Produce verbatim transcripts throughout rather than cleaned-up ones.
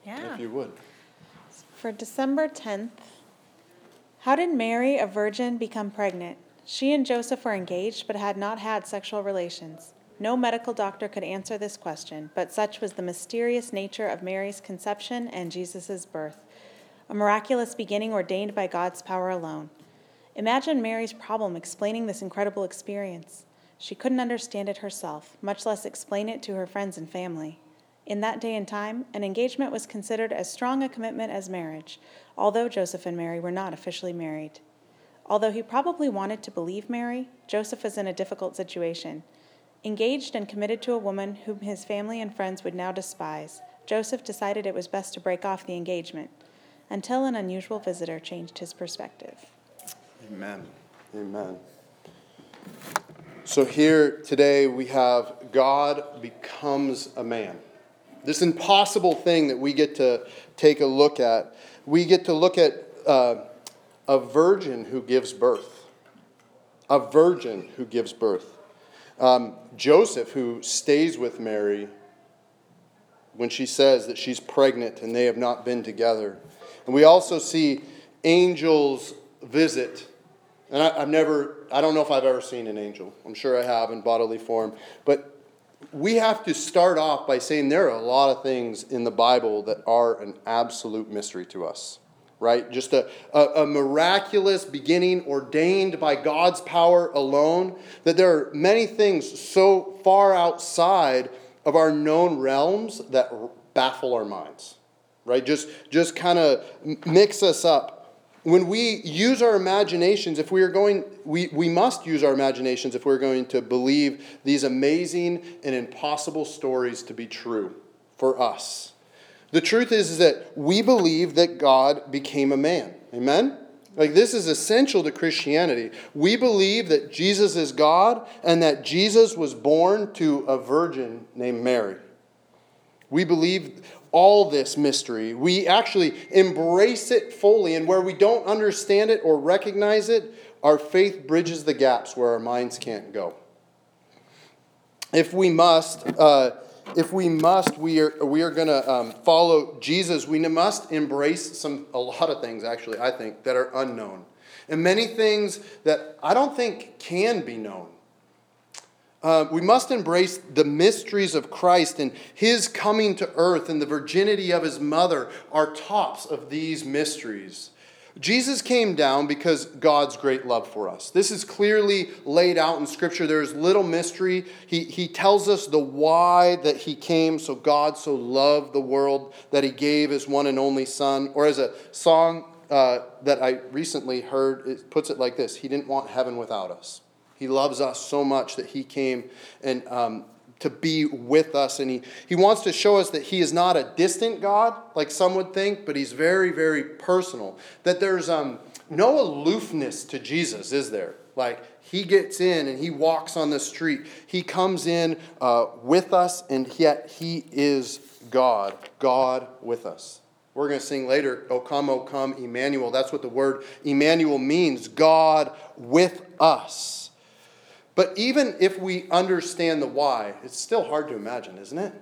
Yeah. If you would. For December tenth, how did Mary, a virgin, become pregnant? She and Joseph were engaged but had not had sexual relations. No medical doctor could answer this question, but such was the mysterious nature of Mary's conception and Jesus' birth, a miraculous beginning ordained by God's power alone. Imagine Mary's problem explaining this incredible experience. She couldn't understand it herself, much less explain it to her friends and family. In that day and time, an engagement was considered as strong a commitment as marriage, although Joseph and Mary were not officially married. Although he probably wanted to believe Mary, Joseph was in a difficult situation. Engaged and committed to a woman whom his family and friends would now despise, Joseph decided it was best to break off the engagement, until an unusual visitor changed his perspective. Amen. Amen. So here today we have God becomes a man. This impossible thing that we get to take a look at. We get to look at uh, a virgin who gives birth. A virgin who gives birth. Um, Joseph, who stays with Mary when she says that she's pregnant and they have not been together. And we also see angels visit. And I, I've never, I don't know if I've ever seen an angel. I'm sure I have in bodily form. But we have to start off by saying there are a lot of things in the Bible that are an absolute mystery to us. Right? Just a, a, a miraculous beginning ordained by God's power alone. That there are many things so far outside of our known realms that baffle our minds. Right? Just, just kind of mix us up. When we use our imaginations, if we are going, we, we must use our imaginations if we're going to believe these amazing and impossible stories to be true for us. The truth is, is that we believe that God became a man. Amen? Like, this is essential to Christianity. We believe that Jesus is God and that Jesus was born to a virgin named Mary. We believe all this mystery. We actually embrace it fully, and where we don't understand it or recognize it, our faith bridges the gaps where our minds can't go. If we must... Uh, If we must, we are we are going to um, follow Jesus. We must embrace some a lot of things, actually, I think, that are unknown. And many things that I don't think can be known. Uh, we must embrace the mysteries of Christ, and his coming to earth and the virginity of his mother are tops of these mysteries. Jesus came down because God's great love for us. This is clearly laid out in Scripture. There is little mystery. He, he tells us the why that he came. So God so loved the world that he gave his one and only Son. Or as a song uh, that I recently heard, it puts it like this: he didn't want heaven without us. He loves us so much that he came and um, to be with us. And he, he wants to show us that he is not a distant God, like some would think, but he's very, very personal. That there's um, no aloofness to Jesus, is there? Like, he gets in and he walks on the street. He comes in uh, with us, and yet he is God, God with us. We're going to sing later, O come, O come, Emmanuel. That's what the word Emmanuel means, God with us. But even if we understand the why, it's still hard to imagine, isn't it?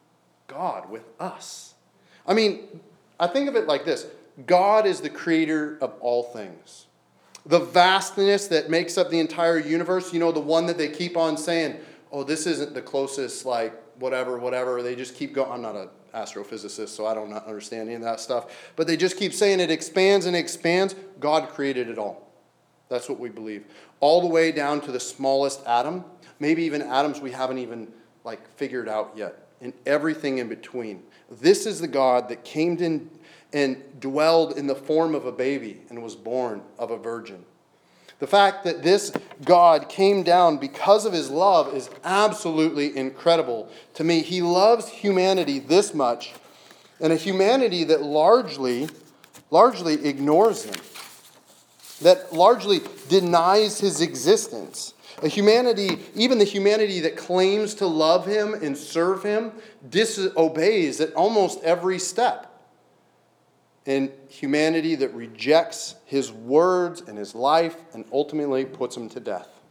God with us. I mean, I think of it like this. God is the creator of all things. The vastness that makes up the entire universe, you know, the one that they keep on saying, oh, this isn't the closest, like, whatever, whatever. They just keep going. I'm not an astrophysicist, so I don't understand any of that stuff. But they just keep saying it expands and expands. God created it all. That's what we believe. All the way down to the smallest atom, maybe even atoms we haven't even like figured out yet, and everything in between. This is the God that came in and dwelled in the form of a baby and was born of a virgin. The fact that this God came down because of his love is absolutely incredible to me. He loves humanity this much, and a humanity that largely, largely ignores him. That largely denies his existence. A humanity, even the humanity that claims to love him and serve him, disobeys at almost every step. And humanity that rejects his words and his life and ultimately puts him to death.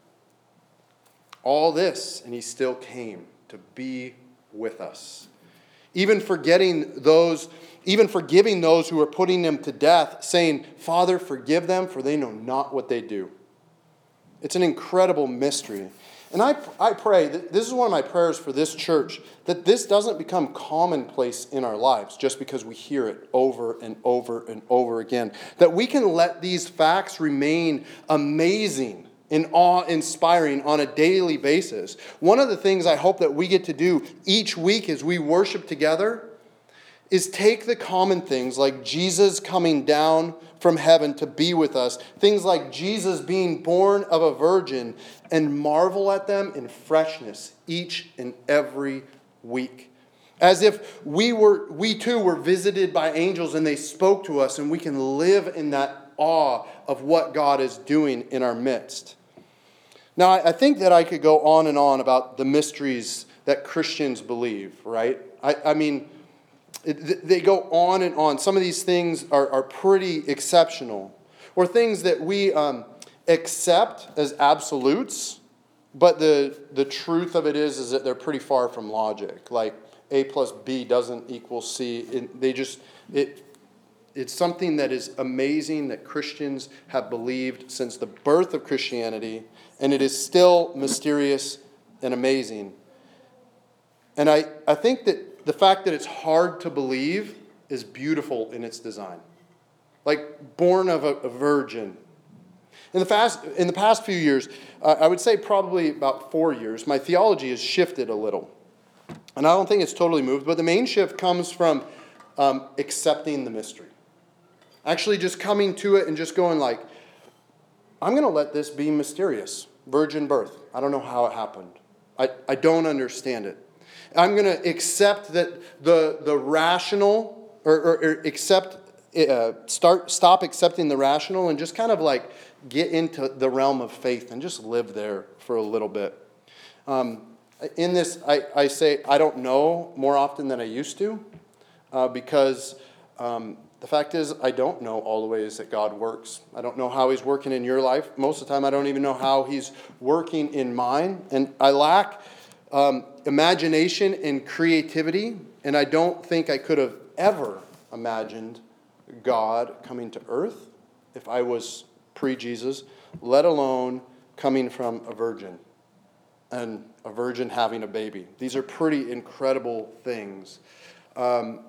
All this, and he still came to be with us. Even forgetting those even forgiving those who were putting them to death, saying, Father, forgive them, for they know not what they do. It's an incredible mystery. And I, I pray, that this is one of my prayers for this church, that this doesn't become commonplace in our lives just because we hear it over and over and over again. That we can let these facts remain amazing and awe-inspiring on a daily basis. One of the things I hope that we get to do each week as we worship together is take the common things like Jesus coming down from heaven to be with us, things like Jesus being born of a virgin, and marvel at them in freshness each and every week. As if we were, we too were visited by angels and they spoke to us, and we can live in that awe of what God is doing in our midst. Now, I think that I could go on and on about the mysteries that Christians believe, right? I, I mean, it, they go on and on. Some of these things are, are pretty exceptional, or things that we um, accept as absolutes, but the, the truth of it is, is that they're pretty far from logic. Like A plus B doesn't equal C. It, they just, it, it's something that is amazing that Christians have believed since the birth of Christianity, and it is still mysterious and amazing. And I, I think that the fact that it's hard to believe is beautiful in its design. Like born of a, a virgin. In the, fast, in the past few years, uh, I would say probably about four years, my theology has shifted a little. And I don't think it's totally moved, but the main shift comes from um, accepting the mystery. Actually just coming to it and just going like, I'm going to let this be mysterious. Virgin birth. I don't know how it happened. I, I don't understand it. I'm going to accept that the, the rational, or, or, or accept, uh, start, stop accepting the rational and just kind of like get into the realm of faith and just live there for a little bit. Um, in this, I, I say I don't know more often than I used to, uh, because um, the fact is I don't know all the ways that God works. I don't know how he's working in your life. Most of the time I don't even know how he's working in mine. And I lack um, imagination and creativity, and I don't think I could have ever imagined God coming to earth if I was pre-Jesus, let alone coming from a virgin and a virgin having a baby. These are pretty incredible things. Um,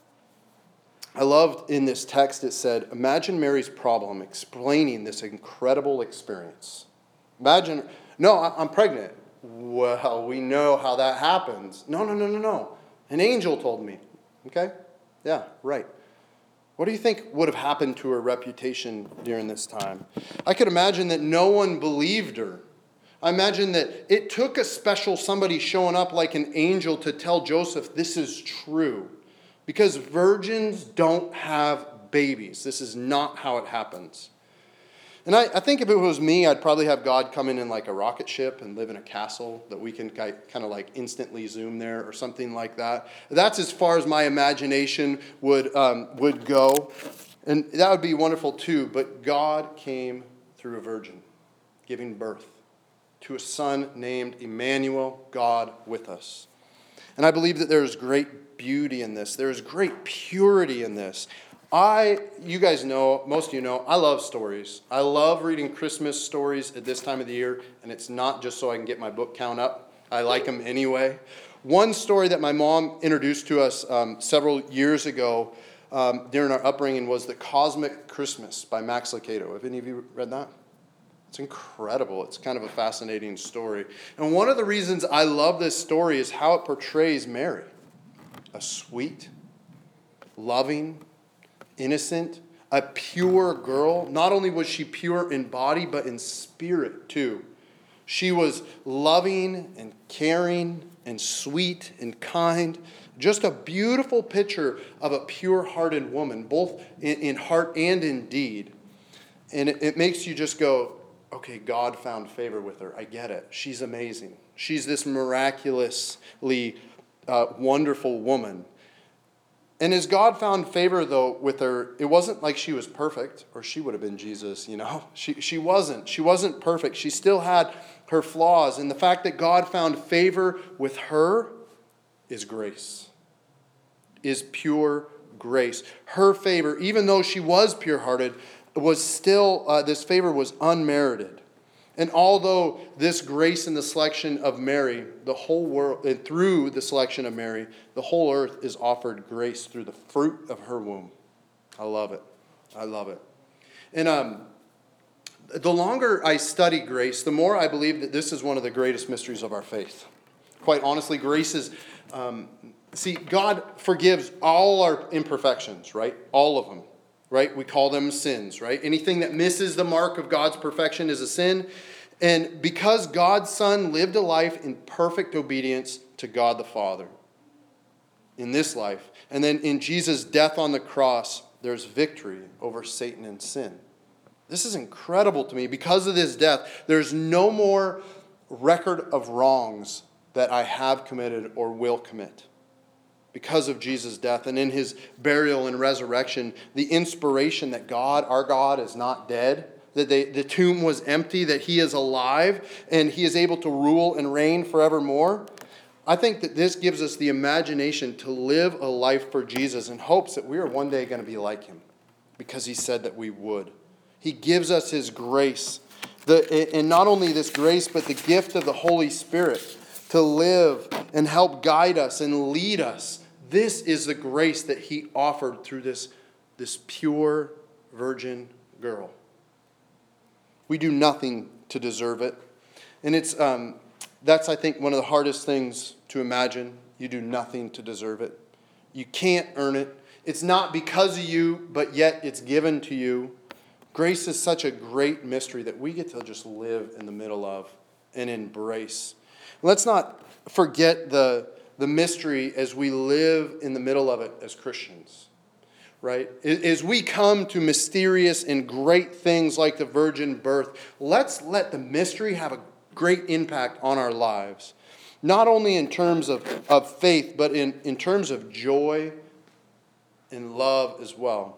I loved in this text it said, imagine Mary's problem explaining this incredible experience. Imagine, no, I'm pregnant. Well, we know how that happens. No, no, no, no, no. An angel told me. Okay? Yeah, right. What do you think would have happened to her reputation during this time? I could imagine that no one believed her. I imagine that it took a special somebody showing up like an angel to tell Joseph this is true. Because virgins don't have babies. This is not how it happens. And I, I think if it was me, I'd probably have God come in in like a rocket ship and live in a castle that we can kind of like instantly zoom there or something like that. That's as far as my imagination would um, would go. And that would be wonderful too. But God came through a virgin, giving birth to a son named Emmanuel, God with us. And I believe that there is great beauty in this. There is great purity in this. I, you guys know, most of you know, I love stories. I love reading Christmas stories at this time of the year, and it's not just so I can get my book count up. I like them anyway. One story that my mom introduced to us um, several years ago um, during our upbringing was The Cosmic Christmas by Max Lucado. Have any of you read that? It's incredible. It's kind of a fascinating story. And one of the reasons I love this story is how it portrays Mary. A sweet, loving, innocent, a pure girl. Not only was she pure in body, but in spirit too. She was loving and caring and sweet and kind. Just a beautiful picture of a pure-hearted woman, both in, in heart and in deed. And it, it makes you just go, okay, God found favor with her. I get it. She's amazing. She's this miraculously uh, wonderful woman. And as God found favor, though, with her, it wasn't like she was perfect, or she would have been Jesus, you know. She, she wasn't. She wasn't perfect. She still had her flaws. And the fact that God found favor with her is grace, is pure grace. Her favor, even though she was pure-hearted, was still, uh, this favor was unmerited. And although this grace in the selection of Mary, the whole world, and through the selection of Mary, the whole earth is offered grace through the fruit of her womb. I love it. I love it. And um, the longer I study grace, the more I believe that this is one of the greatest mysteries of our faith. Quite honestly, grace is, um, see, God forgives all our imperfections, right? All of them. Right? We call them sins, right? Anything that misses the mark of God's perfection is a sin. And because God's Son lived a life in perfect obedience to God the Father in this life, and then in Jesus' death on the cross, there's victory over Satan and sin. This is incredible to me. Because of this death, there's no more record of wrongs that I have committed or will commit. Because of Jesus' death and in his burial and resurrection, the inspiration that God, our God, is not dead, that they, the tomb was empty, that he is alive, and he is able to rule and reign forevermore. I think that this gives us the imagination to live a life for Jesus in hopes that we are one day going to be like him, because he said that we would. He gives us his grace, the, and not only this grace, but the gift of the Holy Spirit to live and help guide us and lead us. This is the grace that he offered through this, this pure virgin girl. We do nothing to deserve it. And it's um, that's, I think, one of the hardest things to imagine. You do nothing to deserve it. You can't earn it. It's not because of you, but yet it's given to you. Grace is such a great mystery that we get to just live in the middle of and embrace. Let's not forget the, the mystery as we live in the middle of it as Christians, right? As we come to mysterious and great things like the virgin birth, let's let the mystery have a great impact on our lives. Not only in terms of, of faith, but in, in terms of joy and love as well.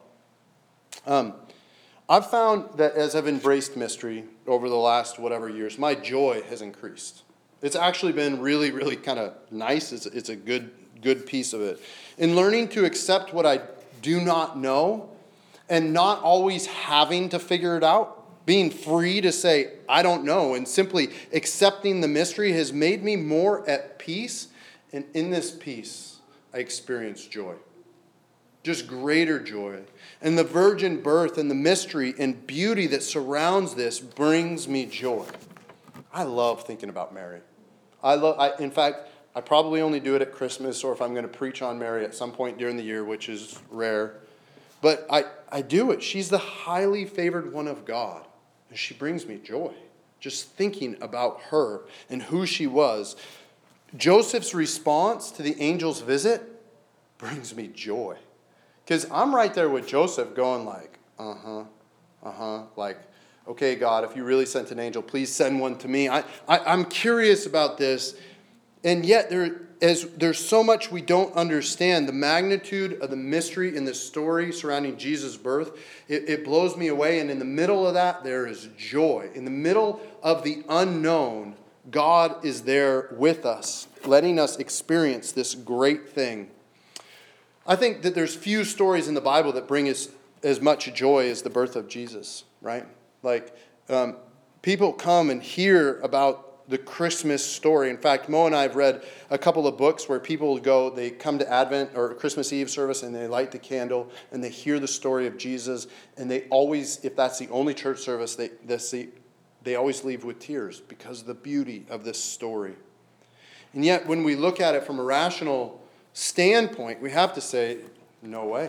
Um, I've found that as I've embraced mystery over the last whatever years, my joy has increased. It's actually been really, really kind of nice. It's, it's a good, good piece of it. In learning to accept what I do not know and not always having to figure it out, being free to say, I don't know, and simply accepting the mystery has made me more at peace. And in this peace, I experience joy. Just greater joy. And the virgin birth and the mystery and beauty that surrounds this brings me joy. I love thinking about Mary. I love. I, in fact, I probably only do it at Christmas or if I'm going to preach on Mary at some point during the year, which is rare. But I, I do it. She's the highly favored one of God. And she brings me joy. Just thinking about her and who she was. Joseph's response to the angel's visit brings me joy. Because I'm right there with Joseph going like, uh-huh, uh-huh, like, okay, God, if you really sent an angel, please send one to me. I, I, I'm curious about this. And yet there, as there's so much we don't understand. The magnitude of the mystery in the story surrounding Jesus' birth, it, it blows me away. And in the middle of that, there is joy. In the middle of the unknown, God is there with us, letting us experience this great thing. I think that there's few stories in the Bible that bring us as much joy as the birth of Jesus, right? Like, um, people come and hear about the Christmas story. In fact, Mo and I have read a couple of books where people go, they come to Advent or Christmas Eve service and they light the candle and they hear the story of Jesus. And they always, if that's the only church service, they, that's the, they always leave with tears because of the beauty of this story. And yet, when we look at it from a rational standpoint, we have to say, no way.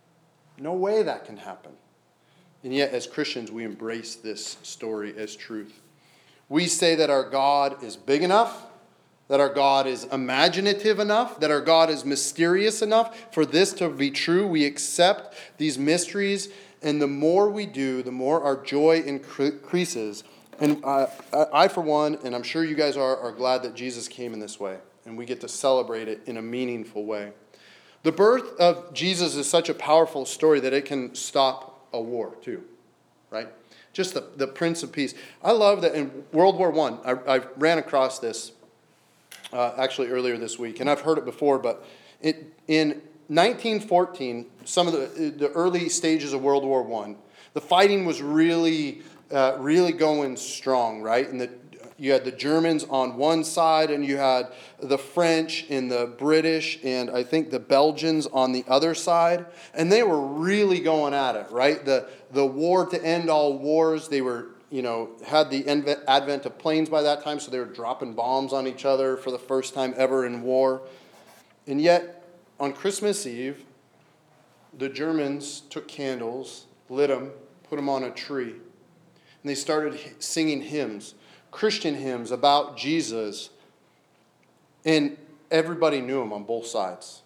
No way that can happen. And yet, as Christians, we embrace this story as truth. We say that our God is big enough, that our God is imaginative enough, that our God is mysterious enough for this to be true. We accept these mysteries, and the more we do, the more our joy increases. And I, I for one, and I'm sure you guys are, are glad that Jesus came in this way, and we get to celebrate it in a meaningful way. The birth of Jesus is such a powerful story that it can stop a war too, right? Just the, the Prince of Peace. I love that in World War One, I, I ran across this uh, actually earlier this week, and I've heard it before, but it, in nineteen fourteen, some of the, the early stages of World War One, the fighting was really, uh, really going strong, right? And the, you had the Germans on one side, and you had the French and the British, and I think the Belgians on the other side. And they were really going at it, right? The, the war to end all wars, they were, you know, had the advent of planes by that time, so they were dropping bombs on each other for the first time ever in war. And yet, on Christmas Eve, the Germans took candles, lit them, put them on a tree, and they started singing hymns, Christian hymns about Jesus, and everybody knew them on both sides.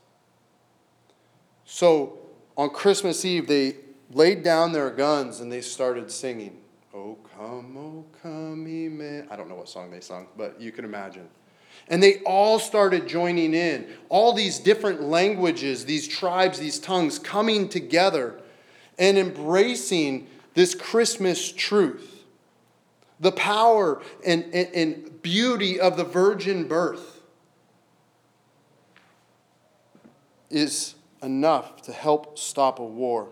So on Christmas Eve, they laid down their guns and they started singing, "Oh come, oh come, Emmanuel." I don't know what song they sung, but you can imagine. And they all started joining in. All these different languages, these tribes, these tongues coming together and embracing this Christmas truth. The power and, and, and beauty of the virgin birth is enough to help stop a war.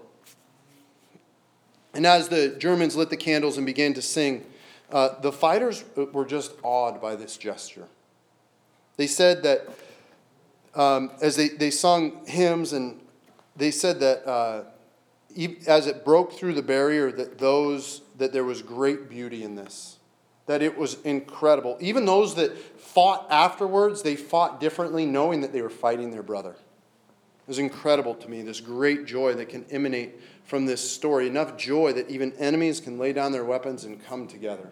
And as the Germans lit the candles and began to sing, uh, the fighters were just awed by this gesture. They said that um, as they, they sung hymns, and they said that uh, as it broke through the barrier, that those that there was great beauty in this, that it was incredible. Even those that fought afterwards, they fought differently, knowing that they were fighting their brother. It was incredible to me, this great joy that can emanate from this story. Enough joy that even enemies can lay down their weapons and come together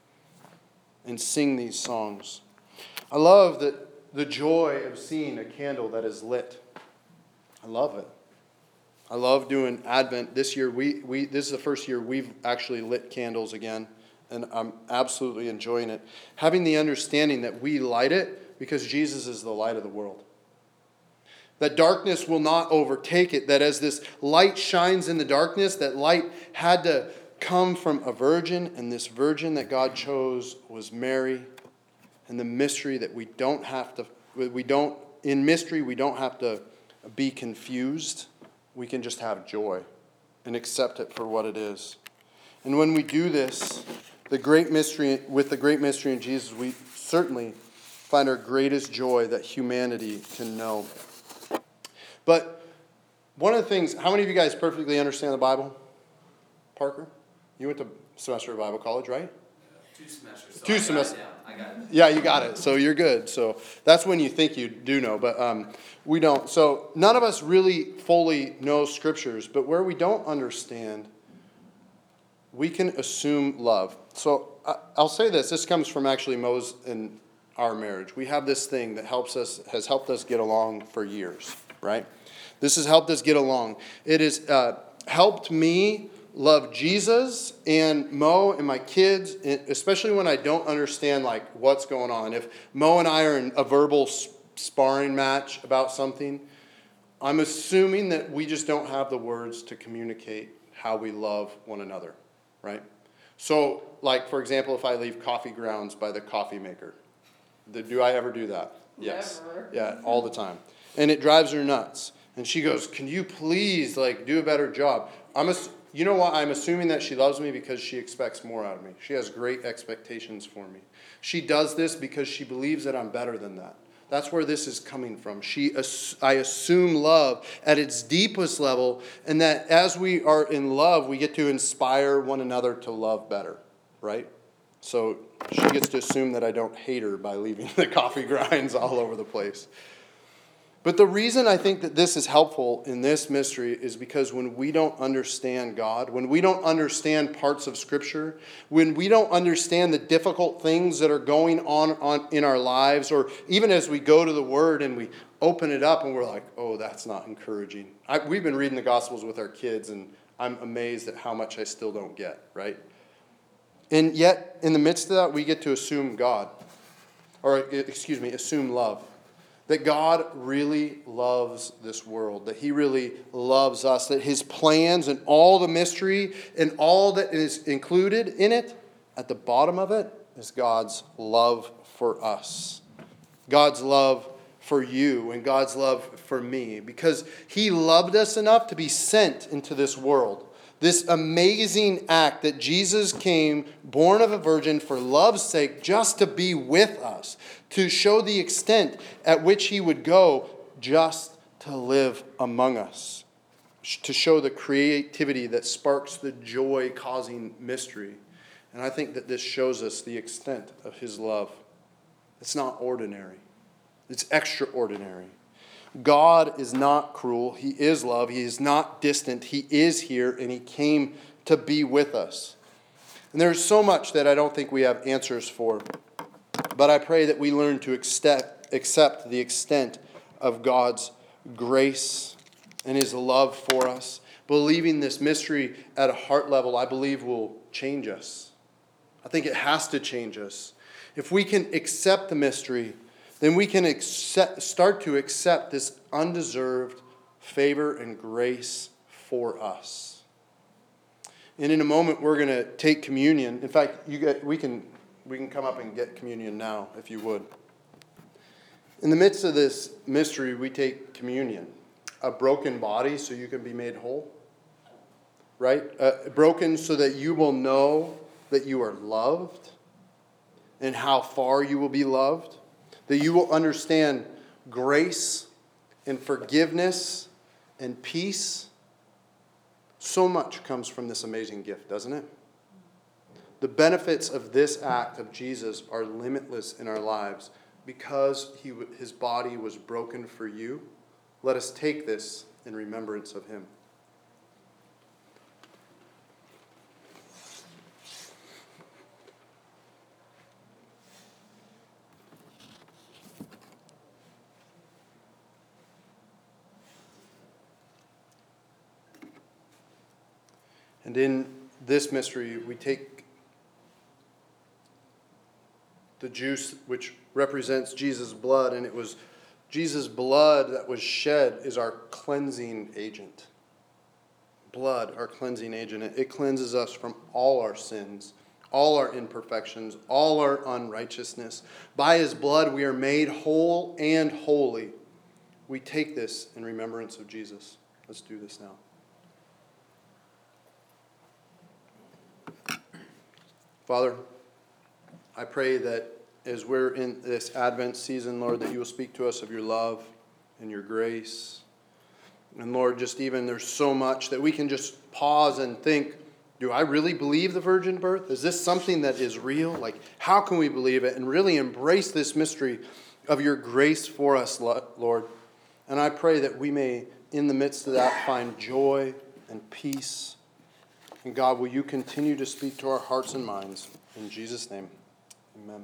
and sing these songs. I love that the joy of seeing a candle that is lit. I love it. I love doing Advent. This year, we, we this is the first year we've actually lit candles again, and I'm absolutely enjoying it. Having the understanding that we light it because Jesus is the light of the world. That darkness will not overtake it, that as this light shines in the darkness, that light had to come from a virgin, and this virgin that God chose was Mary. And the mystery that we don't have to, we don't, in mystery, we don't have to be confused. We can just have joy and accept it for what it is. And when we do this, the great mystery, with the great mystery in Jesus, we certainly find our greatest joy that humanity can know. But one of the things, how many of you guys perfectly understand the Bible? Parker? You went to semester of Bible college, right? Two semesters. So Two I semesters. I got it. Yeah, you got it. So you're good. So that's when you think you do know, but um, we don't. So none of us really fully know scriptures, but where we don't understand, we can assume love. So I, I'll say this. This comes from actually Mose and our marriage. We have this thing that helps us, has helped us get along for years, right? This has helped us get along. It has uh, helped me love Jesus and Mo and my kids, especially when I don't understand like what's going on. If Mo and I are in a verbal sparring match about something, I'm assuming that we just don't have the words to communicate how we love one another, right? So, like, for example, if I leave coffee grounds by the coffee maker, do I ever do that? Yes. Never. Yeah, all the time. And it drives her nuts. And she goes, "Can you please, like, do a better job?" I'm a, you know what? I'm assuming that she loves me because she expects more out of me. She has great expectations for me. She does this because she believes that I'm better than that. That's where this is coming from. She, I assume love at its deepest level, and that as we are in love, we get to inspire one another to love better, right? So she gets to assume that I don't hate her by leaving the coffee grinds all over the place. But the reason I think that this is helpful in this mystery is because when we don't understand God, when we don't understand parts of Scripture, when we don't understand the difficult things that are going on, on in our lives, or even as we go to the Word and we open it up and we're like, oh, that's not encouraging. I, we've been reading the Gospels with our kids, and I'm amazed at how much I still don't get, right? And yet, in the midst of that, we get to assume God, or excuse me, assume love. That God really loves this world, that He really loves us, that His plans and all the mystery and all that is included in it, at the bottom of it is God's love for us. God's love for you and God's love for me, because he loved us enough to be sent into this world. This amazing act that Jesus came, born of a virgin for love's sake, just to be with us, to show the extent at which he would go just to live among us, to show the creativity that sparks the joy-causing mystery. And I think that this shows us the extent of his love. It's not ordinary. It's extraordinary. God is not cruel. He is love. He is not distant. He is here, and he came to be with us. And there's so much that I don't think we have answers for. But I pray that we learn to accept, accept the extent of God's grace and his love for us. Believing this mystery at a heart level, I believe, will change us. I think it has to change us. If we can accept the mystery, then we can accept, start to accept this undeserved favor and grace for us. And in a moment, we're going to take communion. In fact, you get, we can we can come up and get communion now, if you would. In the midst of this mystery, we take communion. A broken body so you can be made whole. Right? Uh, broken so that you will know that you are loved and how far you will be loved. That you will understand grace and forgiveness and peace. So much comes from this amazing gift, doesn't it? The benefits of this act of Jesus are limitless in our lives because he, his body was broken for you. Let us take this in remembrance of him. And in this mystery, we take the juice which represents Jesus' blood, and it was Jesus' blood that was shed is our cleansing agent. Blood, our cleansing agent. It cleanses us from all our sins, all our imperfections, all our unrighteousness. By his blood, we are made whole and holy. We take this in remembrance of Jesus. Let's do this now. Father, I pray that as we're in this Advent season, Lord, that you will speak to us of your love and your grace. And Lord, just even there's so much that we can just pause and think, do I really believe the virgin birth? Is this something that is real? Like, how can we believe it? And really embrace this mystery of your grace for us, Lord. And I pray that we may, in the midst of that, find joy and peace. And God, will you continue to speak to our hearts and minds? In Jesus' name, amen.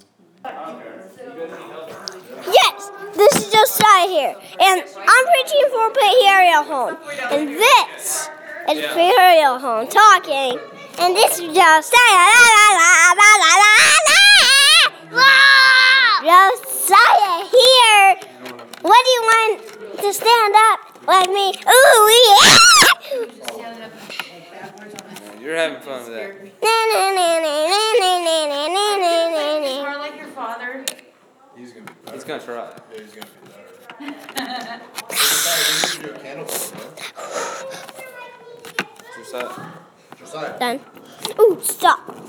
Yes, this is Josiah here, and I'm preaching for Imperial Home, and this is Imperial Home talking, and this is Josiah. La, la, la, la, la, la, la. Josiah here. What do you want to stand up like me? Ooh, yeah. You're having fun with that. More like your father. He's gonna be better. He's gonna try. Yeah, he's gonna be better. Josiah, we need to do a candle flip, bro. Josiah. Josiah. Done. Ooh, stop.